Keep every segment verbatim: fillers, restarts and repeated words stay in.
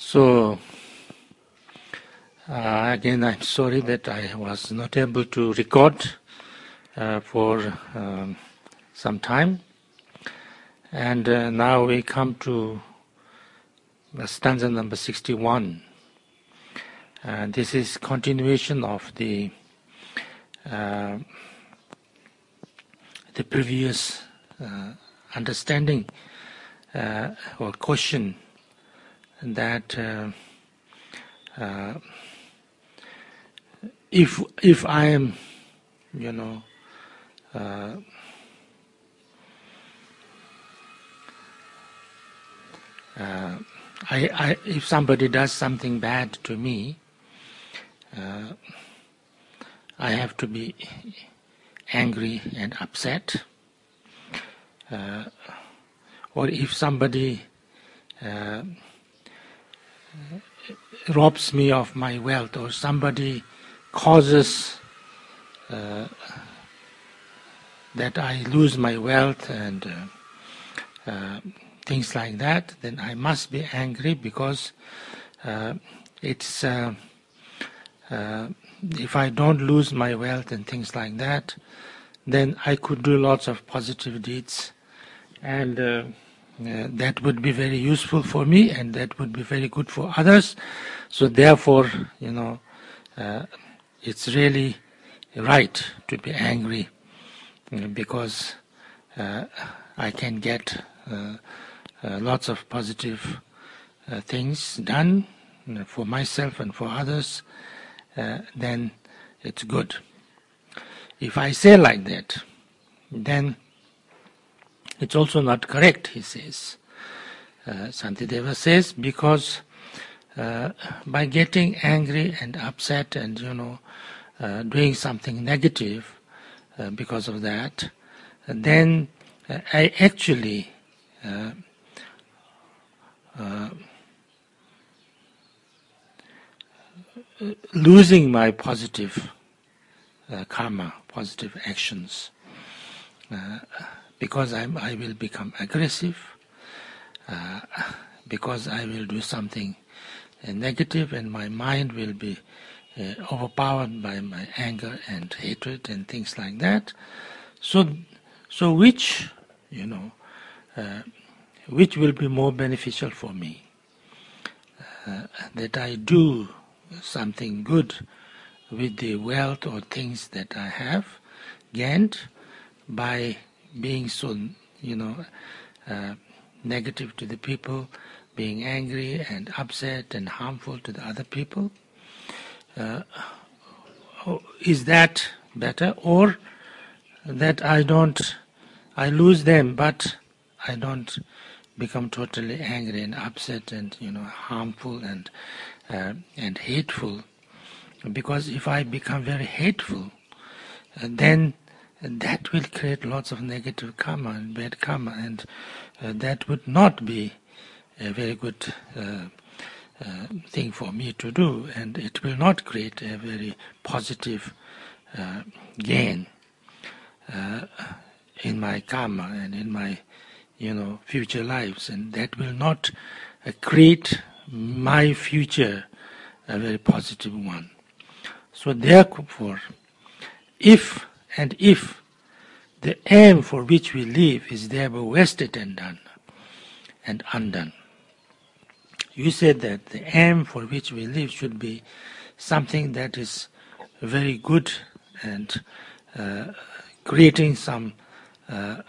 So, uh, again, I'm sorry that I was not able to record uh, for um, some time. And uh, now we come to stanza number sixty-one. Uh, this is continuation of the uh, the previous uh, understanding uh, or question that uh, uh, if if I am, you know, uh, uh, I, I if somebody does something bad to me, uh, I have to be angry and upset. Uh, or if somebody uh, robs me of my wealth, or somebody causes uh, that I lose my wealth and uh, uh, things like that, then I must be angry because uh, it's uh, uh, if I don't lose my wealth and things like that, then I could do lots of positive deeds, and uh, uh, that would be very useful for me, and that would be very good for others. So therefore, you know, uh, it's really right to be angry, you know, because uh, I can get uh, uh, lots of positive uh, things done, you know, for myself and for others. Uh, then it's good. If I say like that, then it's also not correct, he says. Uh, Santideva says, because uh, by getting angry and upset and, you know, uh, doing something negative uh, because of that, then uh, I actually uh, uh, losing my positive uh, karma, positive actions, uh, because I'm, I will become aggressive, uh, because I will do something uh, negative, and my mind will be uh, overpowered by my anger and hatred and things like that. So, so which, you know, uh, which will be more beneficial for me? Uh, that I do something good with the wealth or things that I have gained by being so, you know, uh, negative to the people, being angry and upset and harmful to the other people. Uh, is that better, or that I don't, I lose them, but I don't become totally angry and upset and, you know, harmful and uh, and hateful? Because if I become very hateful, uh, then that will create lots of negative karma and bad karma, and uh, that would not be a very good uh, uh, thing for me to do, and it will not create a very positive uh, gain uh, in my karma and in my, you know, future lives, and that will not uh, create my future a very positive one. So therefore, if and if the aim for which we live is thereby wasted and done and undone, you said that the aim for which we live should be something that is very good and uh, creating some uh,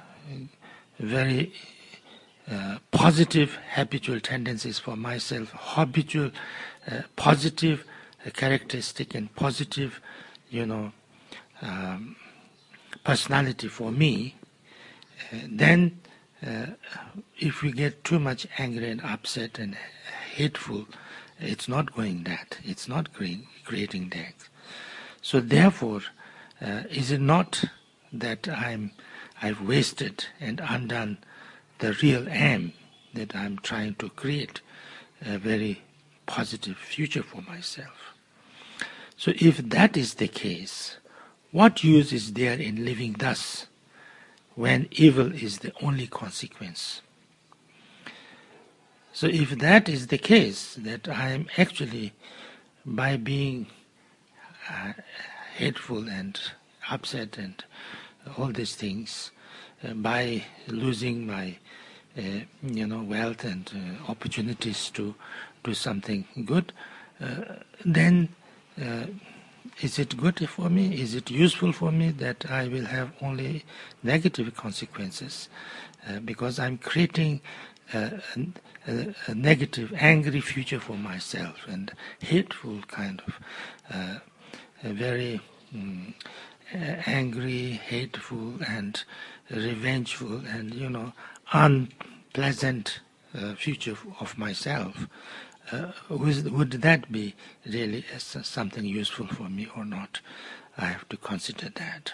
very uh, positive habitual tendencies for myself, habitual uh, positive uh, characteristic and positive, you know, um, personality for me, uh, then uh, if we get too much angry and upset and hateful, it's not going that. It's not creating that. So therefore, uh, is it not that I'm, I've wasted and undone the real aim that I'm trying to create a very positive future for myself? So if that is the case, what use is there in living thus when evil is the only consequence? So So if that is the case, that I am actually, by being uh, hateful and upset and all these things, uh, by losing my uh, you know wealth and uh, opportunities to do something good, uh, then uh, is it good for me? Is it useful for me that I will have only negative consequences? Uh, because I'm creating uh, a, a negative, angry future for myself, and hateful kind of, uh, a very um, angry, hateful, and revengeful, and you know, unpleasant uh, future of myself. Uh, would, would that be really something useful for me or not? I have to consider that.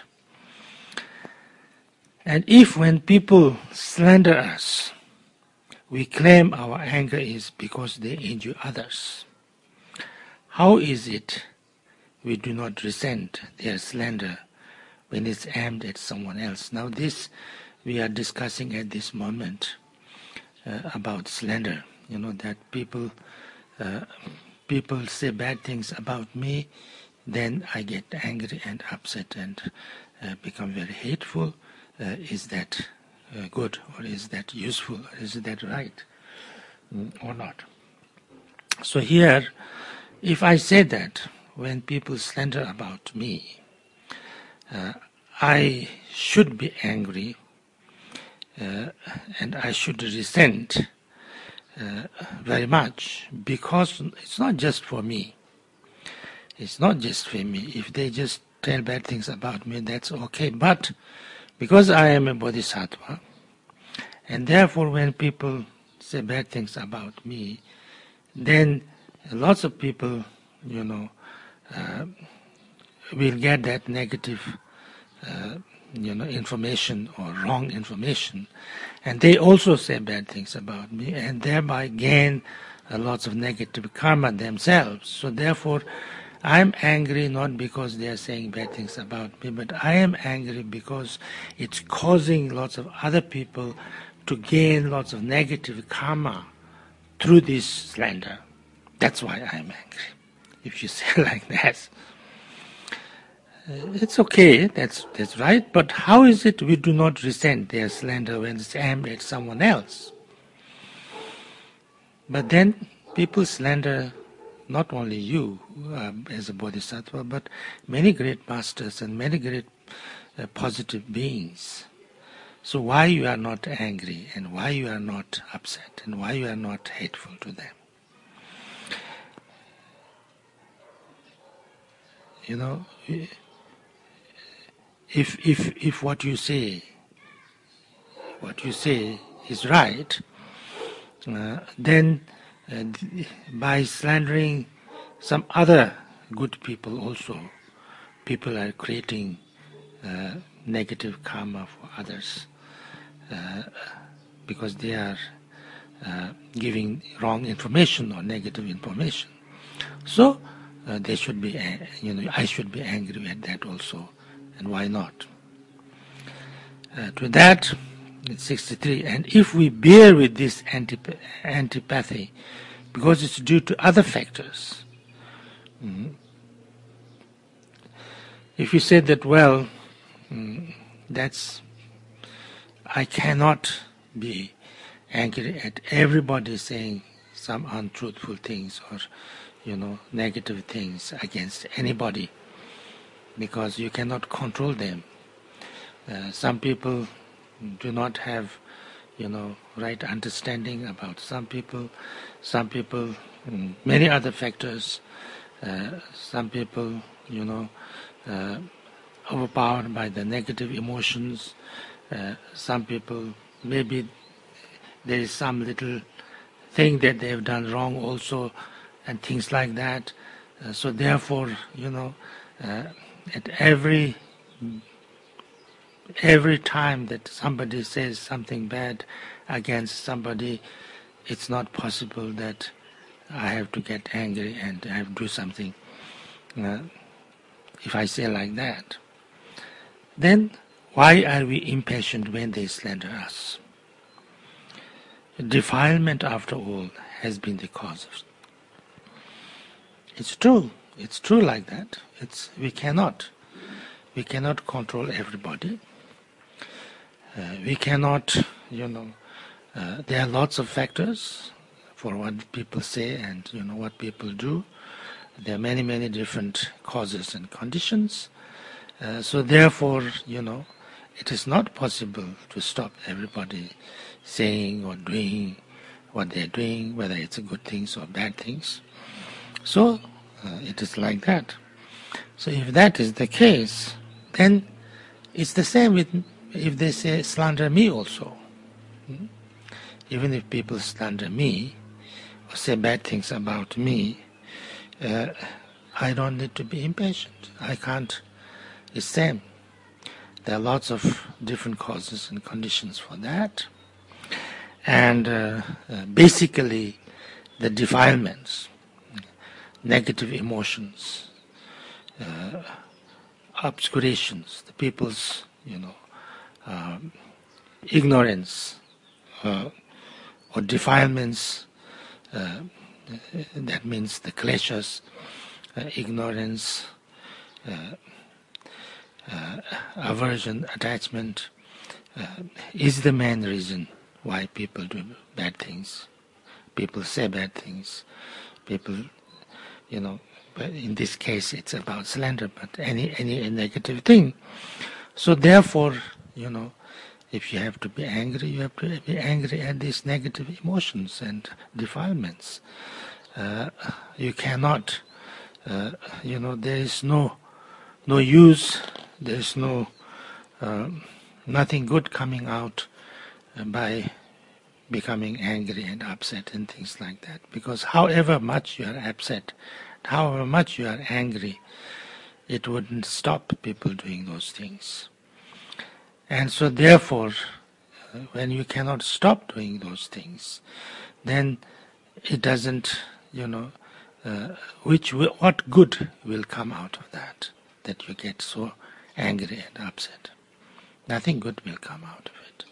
And if when people slander us, we claim our anger is because they injure others, how is it we do not resent their slander when it's aimed at someone else? Now this we are discussing at this moment uh, about slander. You know, that people uh, people say bad things about me, then I get angry and upset and uh, become very hateful. Uh, is that uh, good, or is that useful, or is that right, mm, or not? So here, if I say that when people slander about me, uh, I should be angry uh, and I should resent uh, very much, because it's not just for me. It's not just for me. If they just tell bad things about me, that's okay. But because I am a bodhisattva, and therefore when people say bad things about me, then lots of people, you know, uh, will get that negative, uh, you know, information or wrong information, and they also say bad things about me, and thereby gain uh, lots of negative karma themselves. So therefore, I'm angry not because they are saying bad things about me, but I am angry because it's causing lots of other people to gain lots of negative karma through this slander. That's why I'm angry. If you say like that, uh, it's okay, that's, that's right, but how is it we do not resent their slander when it's aimed at someone else? But then people slander not only you uh, as a bodhisattva, but many great masters and many great uh, positive beings. So why you are not angry, and why you are not upset, and why you are not hateful to them? You know, if if if what you say, what you say is right, uh, then uh, by slandering some other good people also, people are creating uh, negative karma for others uh, because they are uh, giving wrong information or negative information. So uh, they should be, uh, you know, I should be angry at that also, and why not? Uh, to that, it's sixty-three. And if we bear with this antip- antipathy, because it's due to other factors. Mm-hmm. If you say that, well, mm, that's, I cannot be angry at everybody saying some untruthful things or, you know, negative things against anybody, because you cannot control them. Uh, some people do not have, you know, right understanding about some people. Some people, mm, many other factors. Uh, some people, you know, uh, overpowered by the negative emotions. Uh, some people, maybe there is some little thing that they have done wrong also, and things like that. Uh, so therefore, you know, uh, at every every time that somebody says something bad against somebody, it's not possible that I have to get angry and I have to do something. Uh, if I say like that, then why are we impatient when they slander us? defilement, after all, has been the cause of it. It's true. It's true like that. It's we cannot, we cannot control everybody. Uh, we cannot, you know, uh, there are lots of factors for what people say and, you know, what people do. There are many, many different causes and conditions. Uh, so therefore, you know, it is not possible to stop everybody saying or doing what they're doing, whether it's good things or bad things. So uh, it is like that. So if that is the case, then it's the same with if they say slander me also. Hmm? Even if people slander me or say bad things about me, uh, I don't need to be impatient. I can't. It's the same. There are lots of different causes and conditions for that. And uh, uh, basically the defilements, negative emotions, uh, obscurations, the people's, you know, um, ignorance uh, or defilements, uh, that means the kleshas, uh, ignorance, uh, uh, aversion, attachment, uh, is the main reason why people do bad things. People say bad things. People, you know, but in this case it's about slander, but any any negative thing. So therefore, you know, if you have to be angry, you have to be angry at these negative emotions and defilements. Uh, you cannot, uh, you know, there is no no use, there is no uh, nothing good coming out uh, by becoming angry and upset and things like that. Because however much you are upset, however much you are angry, it wouldn't stop people doing those things. And so therefore, uh, when you cannot stop doing those things, then it doesn't, you know, uh, which will, what good will come out of that, that you get so angry and upset? Nothing good will come out of it.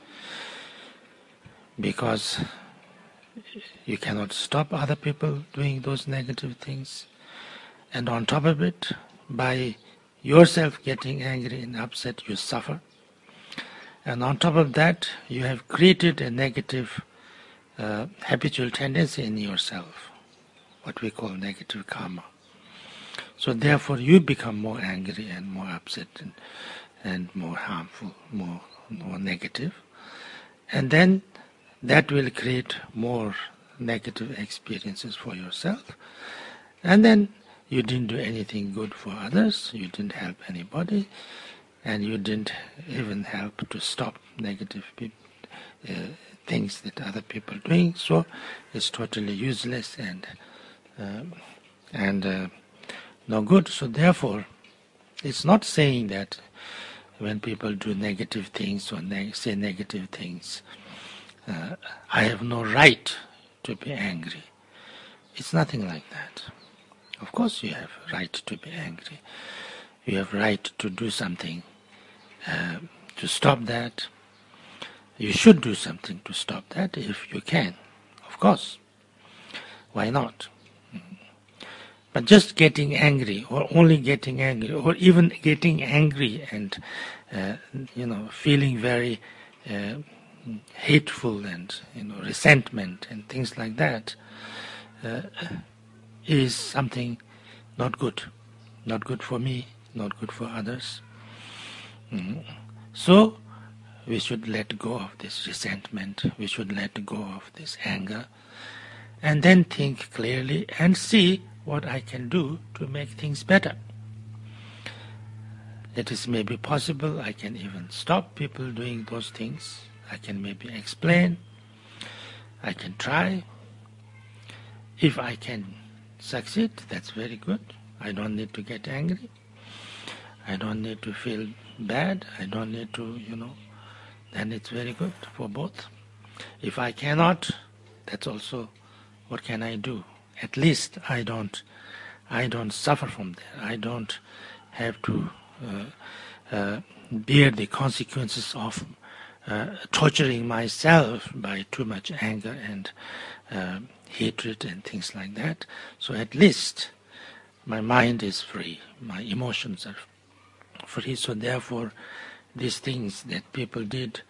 Because you cannot stop other people doing those negative things. And on top of it, by yourself getting angry and upset, you suffer. And on top of that, you have created a negative uh, habitual tendency in yourself, what we call negative karma. So therefore you become more angry and more upset and, and more harmful, more, more negative. And then that will create more negative experiences for yourself. And then you didn't do anything good for others, you didn't help anybody, and you didn't even help to stop negative people, uh, things that other people are doing. So it's totally useless and uh, and uh, no good. So therefore, it's not saying that when people do negative things or neg- say negative things, uh, I have no right to be angry. It's nothing like that. Of course you have right to be angry. You have right to do something uh, to stop that. You should do something to stop that if you can, of course. Why not? But just getting angry, or only getting angry, or even getting angry and, uh, you know, feeling very uh, hateful and, you know, resentment and things like that, uh, is something not good. Not good for me, not good for others. Mm. So we should let go of this resentment, we should let go of this anger, and then think clearly and see what I can do to make things better. It is maybe possible I can even stop people doing those things. I can maybe explain. I can try. If I can succeed, that's very good. I don't need to get angry. I don't need to feel bad. I don't need to, you know, then it's very good for both. If I cannot, that's also, what can I do? At least I don't, I don't suffer from that. I don't have to uh, uh, bear the consequences of uh, torturing myself by too much anger and uh, hatred and things like that. So at least my mind is free, my emotions are free. So therefore, these things that people did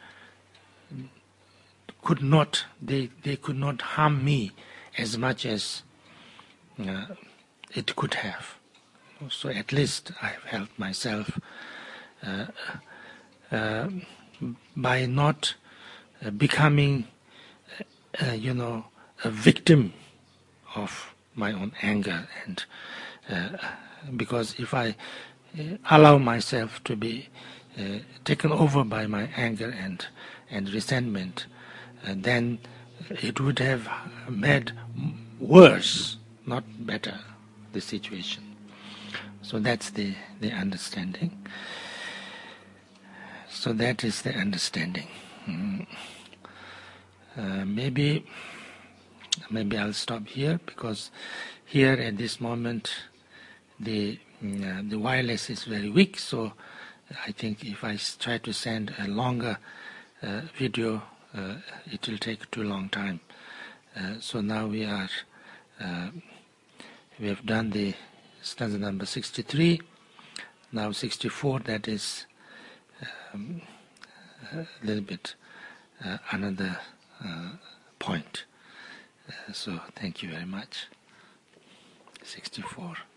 could not, they, they could not harm me as much as uh, it could have. So at least I've helped myself uh, uh, by not uh, becoming, uh, you know, a victim of my own anger. And uh, because if I uh, allow myself to be uh, taken over by my anger and, and resentment, uh, then it would have made worse, not better, the situation. So that's the, the understanding. So that is the understanding. Mm. Uh, maybe, maybe I'll stop here, because here at this moment the uh, the wireless is very weak. So I think if I try to send a longer uh, video, uh, it will take too long time. Uh, so now we are uh, we have done the stanza number sixty-three. Now sixty-four. That is um, a little bit uh, another uh, point. Uh, so thank you very much. sixty-four.